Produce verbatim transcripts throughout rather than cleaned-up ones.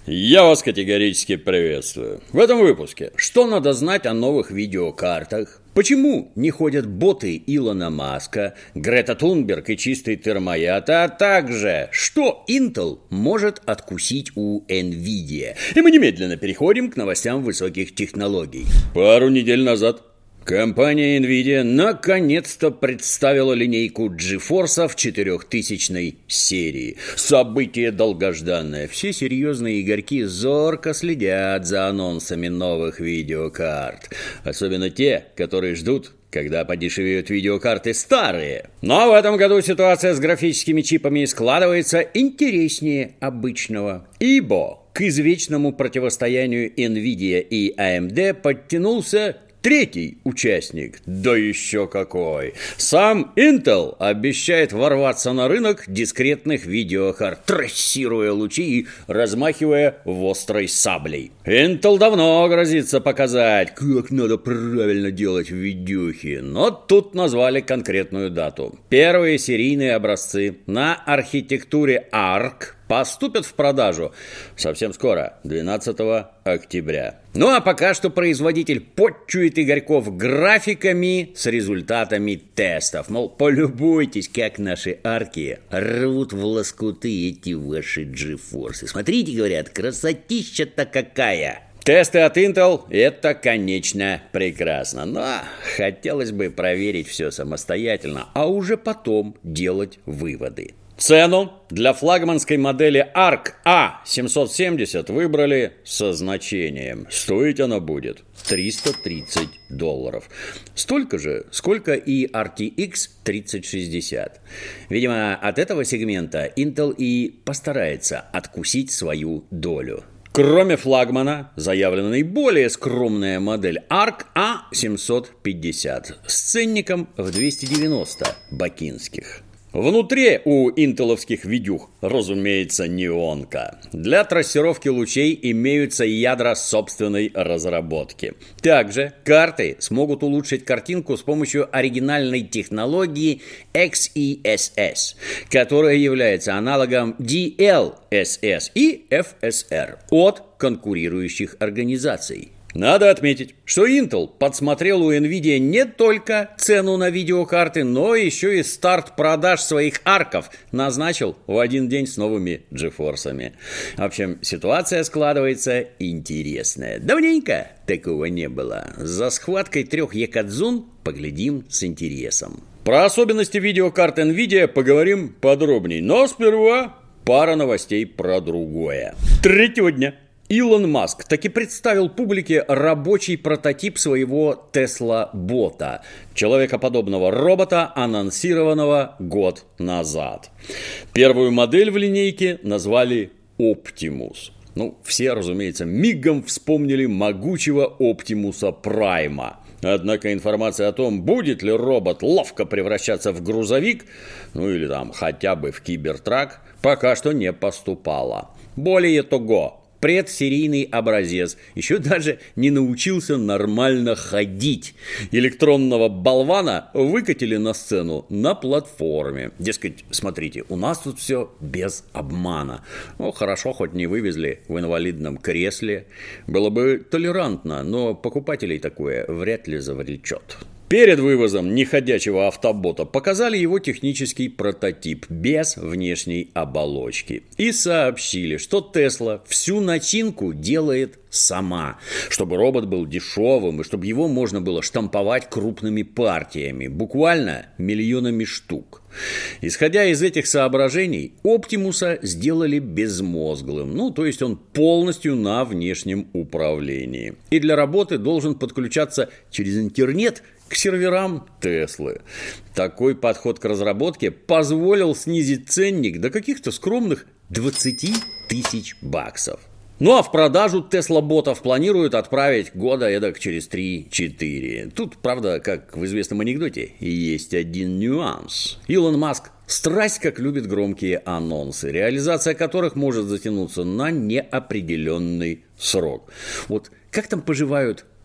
Я вас категорически приветствую. В этом выпуске что надо знать о новых видеокартах? Почему не ходят боты Илона Маска, Грета Тунберг и чистый термояд, а также что Intel может откусить у NVIDIA? И мы немедленно переходим к новостям высоких технологий. Пару недель назад компания NVIDIA наконец-то представила линейку GeForce в четырехтысячной серии. Событие долгожданное. Все серьезные игорьки зорко следят за анонсами новых видеокарт. Особенно те, которые ждут, когда подешевеют видеокарты старые. Но в этом году ситуация с графическими чипами складывается интереснее обычного. Ибо к извечному противостоянию NVIDIA и эй эм ди подтянулся третий участник, да еще какой. Сам Intel обещает ворваться на рынок дискретных видеокарт, трассируя лучи и размахивая острой саблей. Intel давно грозится показать, как надо правильно делать видюхи, но тут назвали конкретную дату. Первые серийные образцы на архитектуре арк поступят в продажу совсем скоро, двенадцатого октября. Ну а пока что производитель подчует игорьков графиками с результатами тестов. Мол, полюбуйтесь, как наши арки рвут в лоскуты эти ваши GeForce. Смотрите, говорят, красотища-то какая! Тесты от Intel – это, конечно, прекрасно, но хотелось бы проверить все самостоятельно, а уже потом делать выводы. Цену для флагманской модели арк а семьсот семьдесят выбрали со значением. Стоить она будет триста тридцать долларов. Столько же, сколько и ар ти экс тридцать шестьдесят. Видимо, от этого сегмента Intel и постарается откусить свою долю. Кроме флагмана, заявлена наиболее скромная модель арк а семьсот пятьдесят с ценником в двести девяносто бакинских. Внутри у интеловских видюх, разумеется, неонка. Для трассировки лучей имеются ядра собственной разработки. Также карты смогут улучшить картинку с помощью оригинальной технологии икс и эс эс, которая является аналогом ди эл эс эс и эф эс эр от конкурирующих организаций. Надо отметить, что Intel подсмотрел у NVIDIA не только цену на видеокарты, но еще и старт продаж своих арков назначил в один день с новыми GeForce'ами. В общем, ситуация складывается интересная. Давненько такого не было. За схваткой трех якадзун поглядим с интересом. Про особенности видеокарт NVIDIA поговорим подробнее, но сперва пара новостей про другое. Третьего дня Илон Маск таки представил публике рабочий прототип своего Tesla-бота, человекоподобного робота, анонсированного год назад. Первую модель в линейке назвали Optimus. Ну, все, разумеется, мигом вспомнили могучего Оптимуса Прайма. Однако информация о том, будет ли робот ловко превращаться в грузовик, ну или там хотя бы в кибертрак, пока что не поступала. Более того, предсерийный образец еще даже не научился нормально ходить. Электронного болвана выкатили на сцену на платформе. Дескать, смотрите, у нас тут все без обмана. Ну, хорошо, хоть не вывезли в инвалидном кресле. Было бы толерантно, но покупателей такое вряд ли завлечет. Перед вывозом неходячего автобота показали его технический прототип без внешней оболочки. И сообщили, что Tesla всю начинку делает сама, чтобы робот был дешевым и чтобы его можно было штамповать крупными партиями, буквально миллионами штук. Исходя из этих соображений, Оптимуса сделали безмозглым, ну, то есть он полностью на внешнем управлении. И для работы должен подключаться через интернет к серверам Теслы. Такой подход к разработке позволил снизить ценник до каких-то скромных двадцати тысяч баксов. Ну а в продажу Tesla-ботов планируют отправить года эдак через три-четыре. Тут, правда, как в известном анекдоте, есть один нюанс. Илон Маск страсть как любит громкие анонсы, реализация которых может затянуться на неопределенный срок. Вот как там поживают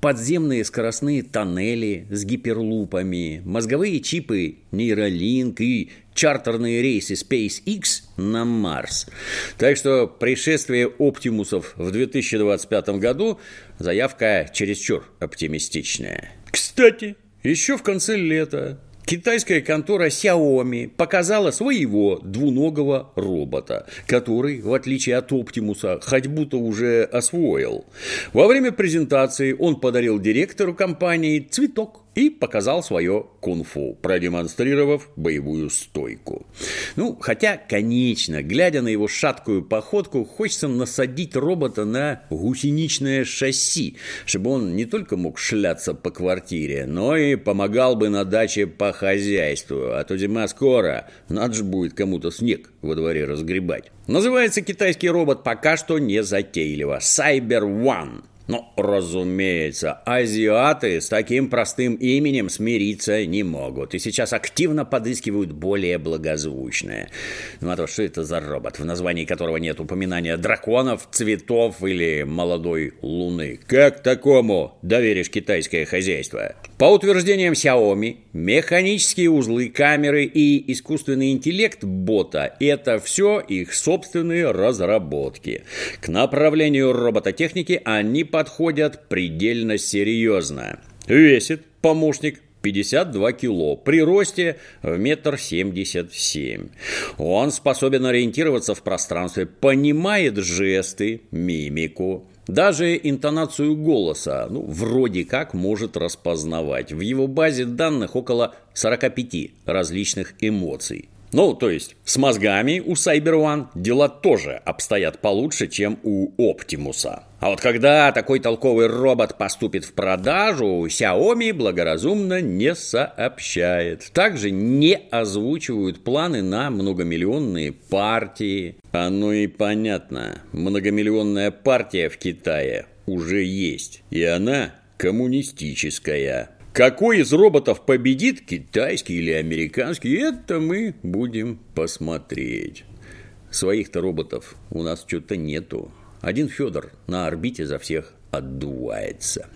подземные скоростные тоннели с гиперлупами, мозговые чипы Neuralink и чартерные рейсы SpaceX на Марс. Так что пришествие оптимусов в две тысячи двадцать пятом году заявка чересчур оптимистичная. Кстати, еще в конце лета китайская контора Xiaomi показала своего двуногого робота, который, в отличие от Оптимуса, хоть будто уже освоил. Во время презентации он подарил директору компании цветок и показал свое кунг-фу, продемонстрировав боевую стойку. Ну, хотя, конечно, глядя на его шаткую походку, хочется насадить робота на гусеничное шасси, чтобы он не только мог шляться по квартире, но и помогал бы на даче по хозяйству, а то зима скоро, надо же будет кому-то снег во дворе разгребать. Называется китайский робот пока что не затейливо – Cyber One. Но, разумеется, азиаты с таким простым именем смириться не могут. И сейчас активно подыскивают более благозвучное. Ну, а то что это за робот, в названии которого нет упоминания драконов, цветов или молодой луны? Как такому доверишь китайское хозяйство? По утверждениям Xiaomi, механические узлы, камеры и искусственный интеллект бота – это все их собственные разработки. К направлению робототехники они подходят предельно серьезно. Весит помощник пятьдесят два кило, при росте в метр семьдесят семь. Он способен ориентироваться в пространстве, понимает жесты, мимику, даже интонацию голоса, ну, вроде как может распознавать. В его базе данных около сорок пять различных эмоций. Ну, то есть, с мозгами у Cyber One дела тоже обстоят получше, чем у Оптимуса. А вот когда такой толковый робот поступит в продажу, Xiaomi благоразумно не сообщает. Также не озвучивают планы на многомиллионные партии. Оно и понятно, многомиллионная партия в Китае уже есть, и она коммунистическая. Какой из роботов победит, китайский или американский, это мы будем посмотреть. Своих-то роботов у нас что-то нету. Один Федор на орбите за всех отдувается.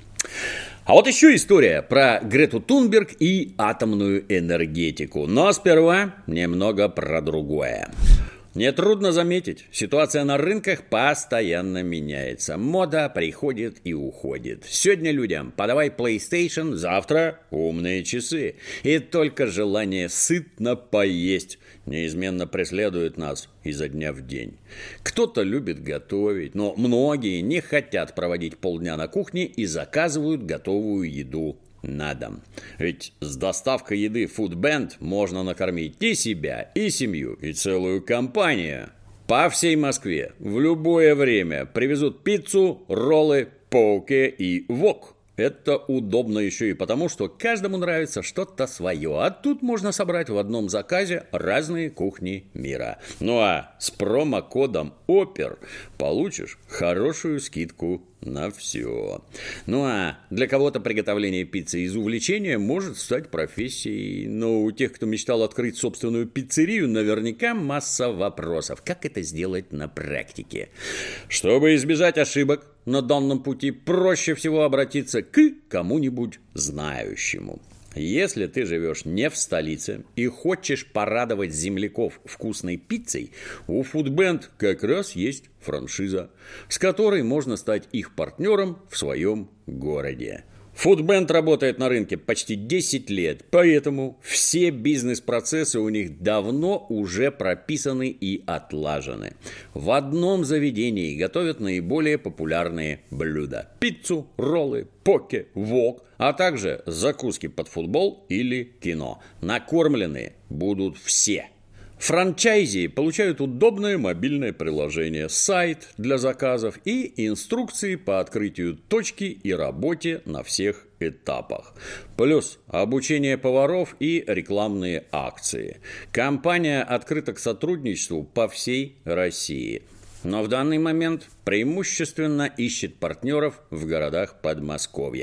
А вот еще история про Грету Тунберг и атомную энергетику. Но сперва немного про другое. Нетрудно заметить, ситуация на рынках постоянно меняется. Мода приходит и уходит. Сегодня людям подавай PlayStation, завтра умные часы. И только желание сытно поесть неизменно преследует нас изо дня в день. Кто-то любит готовить, но многие не хотят проводить полдня на кухне и заказывают готовую еду на дом. Ведь с доставкой еды Foodband можно накормить и себя, и семью, и целую компанию. По всей Москве в любое время привезут пиццу, роллы, поке и вок. Это удобно еще и потому, что каждому нравится что-то свое. А тут можно собрать в одном заказе разные кухни мира. Ну а с промокодом ОПЕР получишь хорошую скидку на все. Ну а для кого-то приготовление пиццы из увлечения может стать профессией. Но у тех, кто мечтал открыть собственную пиццерию, наверняка масса вопросов. Как это сделать на практике? Чтобы избежать ошибок на данном пути, проще всего обратиться к кому-нибудь знающему. Если ты живешь не в столице и хочешь порадовать земляков вкусной пиццей, у Foodband как раз есть франшиза, с которой можно стать их партнером в своем городе. Foodband работает на рынке почти десять лет, поэтому все бизнес-процессы у них давно уже прописаны и отлажены. В одном заведении готовят наиболее популярные блюда: пиццу, роллы, поке, вок, а также закуски под футбол или кино. Накормлены будут все. Франчайзи получают удобное мобильное приложение, сайт для заказов и инструкции по открытию точки и работе на всех этапах. Плюс обучение поваров и рекламные акции. Компания открыта к сотрудничеству по всей России. Но в данный момент преимущественно ищет партнеров в городах Подмосковья.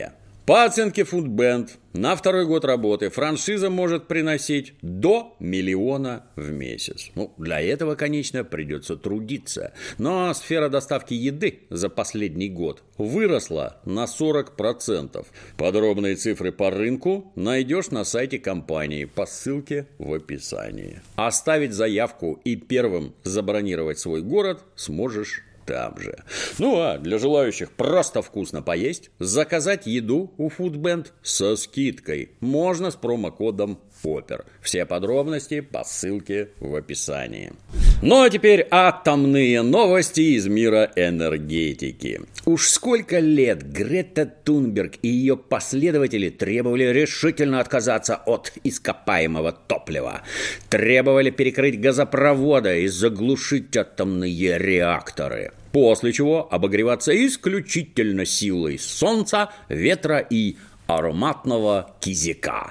По оценке Foodband, на второй год работы франшиза может приносить до миллиона в месяц. Ну, для этого, конечно, придется трудиться. Но сфера доставки еды за последний год выросла на сорок процентов. Подробные цифры по рынку найдешь на сайте компании по ссылке в описании. Оставить заявку и первым забронировать свой город сможешь там же. Ну а для желающих просто вкусно поесть, заказать еду у Foodband со скидкой можно с промокодом ОПЕР. Все подробности по ссылке в описании. Ну а теперь атомные новости из мира энергетики. Уж сколько лет Грета Тунберг и ее последователи требовали решительно отказаться от ископаемого топлива. Требовали перекрыть газопроводы и заглушить атомные реакторы. После чего обогреваться исключительно силой солнца, ветра и ароматного кизяка.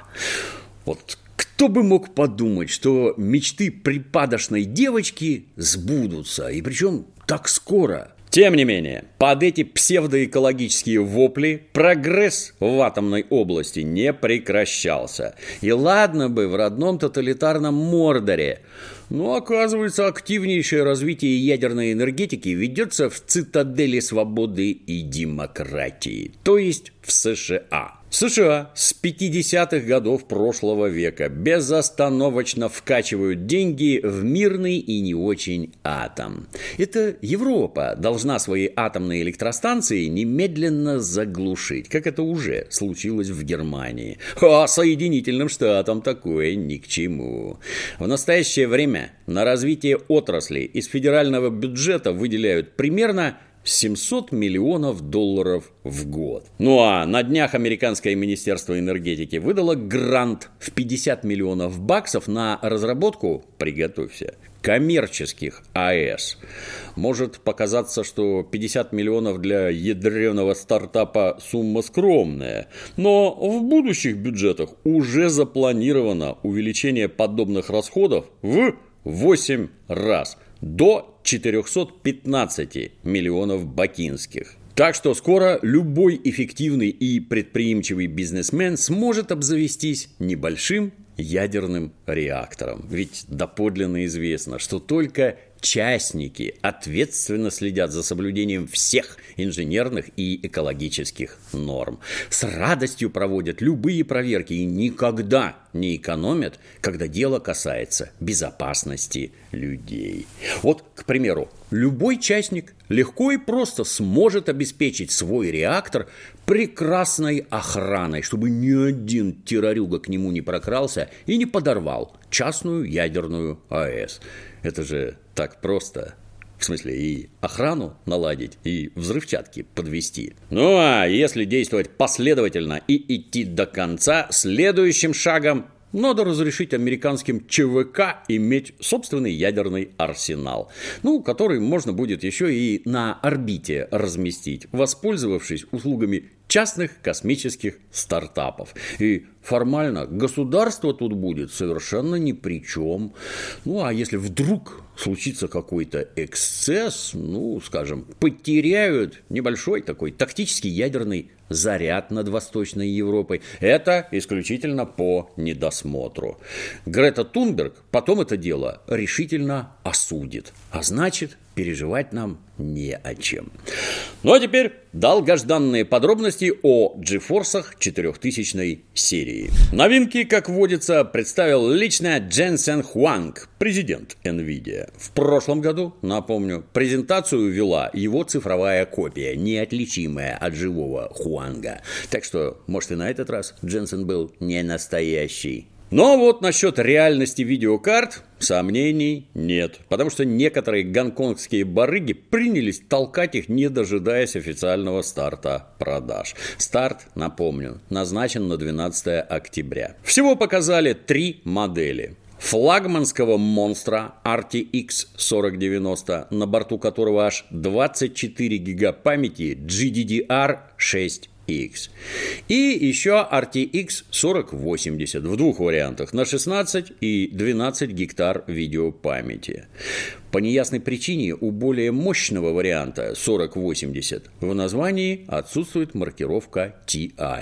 Вот кто бы мог подумать, что мечты припадочной девочки сбудутся, и причем так скоро. Тем не менее, под эти псевдоэкологические вопли прогресс в атомной области не прекращался. И ладно бы в родном тоталитарном Мордоре, но, оказывается, активнейшее развитие ядерной энергетики ведется в цитадели свободы и демократии, то есть в США. США с пятидесятых годов прошлого века безостановочно вкачивают деньги в мирный и не очень атом. Это Европа должна свои атомные электростанции немедленно заглушить, как это уже случилось в Германии. А Соединительным Штатам такое ни к чему. В настоящее время на развитие отрасли из федерального бюджета выделяют примерно семьсот миллионов долларов в год. Ну а на днях американское министерство энергетики выдало грант в пятьдесят миллионов баксов на разработку, приготовься, коммерческих АЭС. Может показаться, что пятьдесят миллионов для ядреного стартапа сумма скромная, но в будущих бюджетах уже запланировано увеличение подобных расходов в восемь раз, до четыреста пятнадцать миллионов бакинских. Так что скоро любой эффективный и предприимчивый бизнесмен сможет обзавестись небольшим ядерным реактором. Ведь доподлинно известно, что только частники ответственно следят за соблюдением всех инженерных и экологических норм. С радостью проводят любые проверки и никогда не экономят, когда дело касается безопасности людей. Вот, к примеру, любой частник легко и просто сможет обеспечить свой реактор прекрасной охраной, чтобы ни один террорюга к нему не прокрался и не подорвал частную ядерную АЭС. Это же так просто. В смысле, и охрану наладить, и взрывчатки подвести. Ну а если действовать последовательно и идти до конца, следующим шагом надо разрешить американским ЧВК иметь собственный ядерный арсенал, ну, который можно будет еще и на орбите разместить, воспользовавшись услугами частных космических стартапов. И формально государство тут будет совершенно ни при чем. Ну, а если вдруг случится какой-то эксцесс, ну, скажем, потеряют небольшой такой тактический ядерный заряд над Восточной Европой, это исключительно по недосмотру. Грета Тунберг потом это дело решительно осудит, а значит, переживать нам не о чем. Ну а теперь долгожданные подробности о джи-форсах четырехтысячной серии. Новинки, как водится, представил лично Дженсен Хуанг, президент NVIDIA. В прошлом году, напомню, презентацию вела его цифровая копия, неотличимая от живого Хуанга. Так что, может, и на этот раз Дженсен был не настоящий. Но вот насчет реальности видеокарт сомнений нет, потому что некоторые гонконгские барыги принялись толкать их, не дожидаясь официального старта продаж. Старт, напомню, назначен на двенадцатое октября. Всего показали три модели. Флагманского монстра ар ти икс сорок девяносто, на борту которого аж двадцать четыре гига памяти джи ди ди ар шесть икс. И еще ар ти икс сорок восемьдесят в двух вариантах, на шестнадцать и двенадцать гектар видеопамяти. По неясной причине у более мощного варианта сорок восемьдесят в названии отсутствует маркировка ти ай.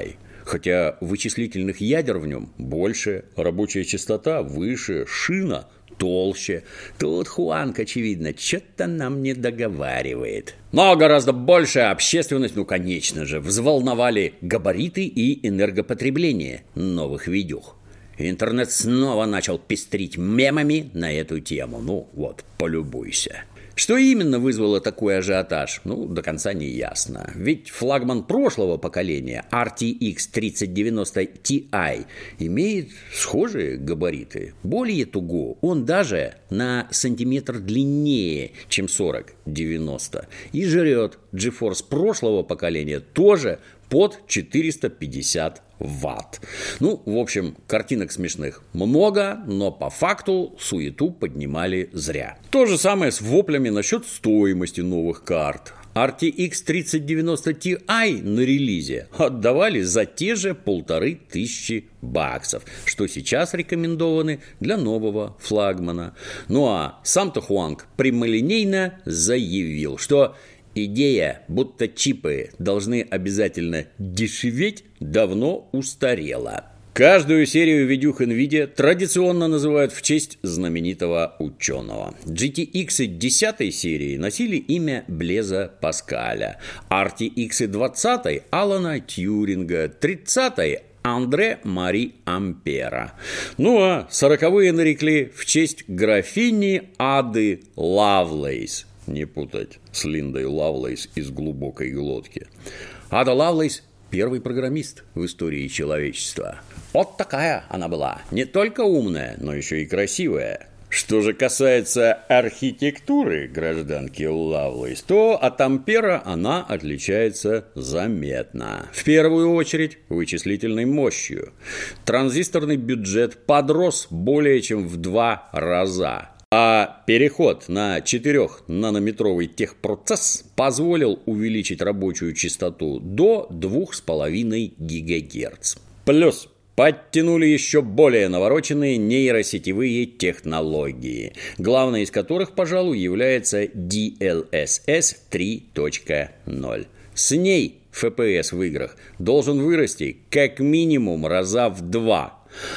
хотя вычислительных ядер в нем больше, рабочая частота выше, шина толще. Тут Хуанг, очевидно, что-то нам не договаривает. Но гораздо большая общественность, ну, конечно же, взволновали габариты и энергопотребление новых видюх. Интернет снова начал пестрить мемами на эту тему. Ну, вот, полюбуйся. Что именно вызвало такой ажиотаж, ну, до конца не ясно. Ведь флагман прошлого поколения ар ти икс тридцать девяносто ти ай имеет схожие габариты. Более того, он даже на сантиметр длиннее, чем сорок девяносто. И жрет GeForce прошлого поколения тоже под четыреста пятьдесят ватт. Ну, в общем, картинок смешных много, но по факту суету поднимали зря. То же самое с воплями насчет стоимости новых карт. ар ти икс тридцать девяносто ти ай на релизе отдавали за те же полторы тысячи баксов, что сейчас рекомендованы для нового флагмана. Ну а сам-то Хуанг прямолинейно заявил, что идея, будто чипы должны обязательно дешеветь, давно устарела. Каждую серию видюх NVIDIA традиционно называют в честь знаменитого ученого. джи ти икс десятой серии носили имя Блеза Паскаля, ар ти икс двадцатой Алана Тьюринга, тридцатой Андре Мари Ампера. Ну а сороковые нарекли в честь графини Ады Лавлейс. Не путать с Линдой Лавлейс из «Глубокой глотки». Ада Лавлейс – первый программист в истории человечества. Вот такая она была. Не только умная, но еще и красивая. Что же касается архитектуры гражданки Лавлейс, то от Ампера она отличается заметно. В первую очередь вычислительной мощью. Транзисторный бюджет подрос более чем в два раза. А переход на четырёхнанометровый техпроцесс позволил увеличить рабочую частоту до двух с половиной гигагерц. Плюс подтянули еще более навороченные нейросетевые технологии, главной из которых, пожалуй, является ди эл эс эс три точка ноль. С ней эф пи эс в играх должен вырасти как минимум раза в два.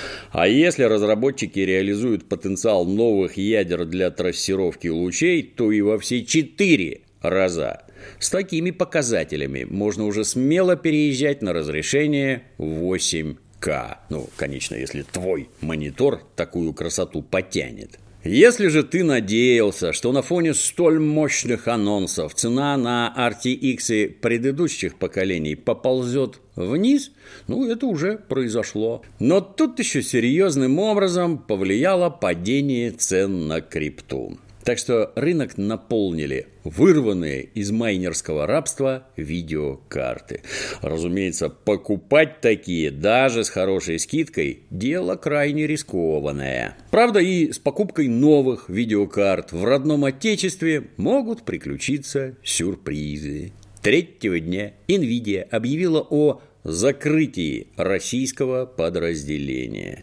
А если разработчики реализуют потенциал новых ядер для трассировки лучей, то и во все четыре раза. С такими показателями можно уже смело переезжать на разрешение восемь ка. Ну, конечно, если твой монитор такую красоту потянет. Если же ты надеялся, что на фоне столь мощных анонсов цена на ар ти икс предыдущих поколений поползет вниз, ну, это уже произошло. Но тут еще серьезным образом повлияло падение цен на крипту. Так что рынок наполнили вырванные из майнерского рабства видеокарты. Разумеется, покупать такие даже с хорошей скидкой – дело крайне рискованное. Правда, и с покупкой новых видеокарт в родном отечестве могут приключиться сюрпризы. Третьего дня NVIDIA объявила о закрытии российского подразделения.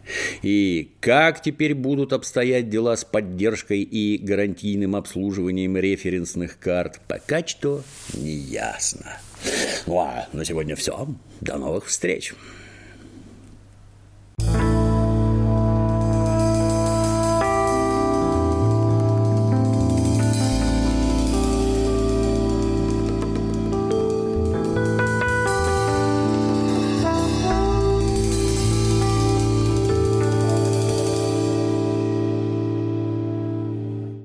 И как теперь будут обстоять дела с поддержкой и гарантийным обслуживанием референсных карт, пока что не ясно. Ну а на сегодня все. До новых встреч.